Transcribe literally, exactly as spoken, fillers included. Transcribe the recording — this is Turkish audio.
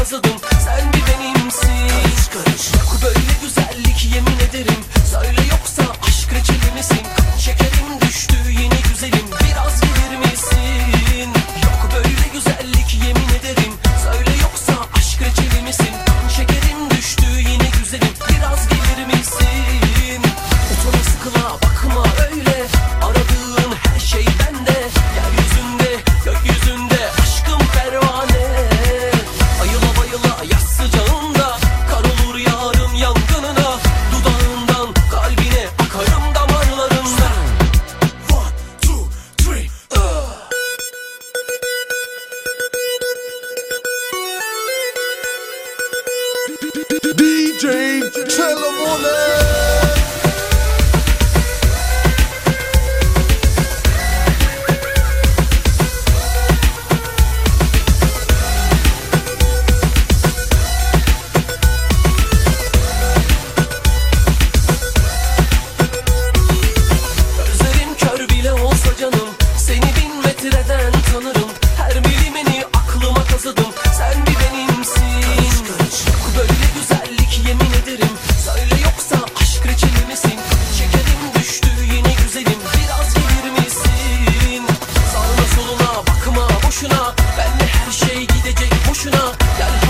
kazıdım, sen bir benimsin. Karış karış. Yok böyle güzellik yemin ederim. Söyle yoksa aşk reçeli misin? Kan şekerim düştü yeni güzelim, biraz gelir misin? Yok böyle güzellik yemin ederim. Söyle yoksa aşk reçeli misin? Kan şekerim düştü yeni güzelim, biraz gelir misin? Utana sıkıla bakma öyle, aradığın her şey bende. Yeryüzünde gökyüzünde aşkım pervane. Ayıla bayıla yaz sıcağında, kar olur yağarım yangınına. Dudağından kalbine akarım damarlarında. One, two, three, uh. D J Telemone. Gözlerim kör bile olsa canım, seni bin metreden tanırım. Her milimini aklıma kazıdım, sen bir benimsin. Yok böyle güzellik yemin ederim. Söyle yoksa aşk reçeli misin? Şekerim düştü yine güzelim, biraz gelir misin? Sağına soluna bakma boşuna, benle her şey gidecek boşuna. Gel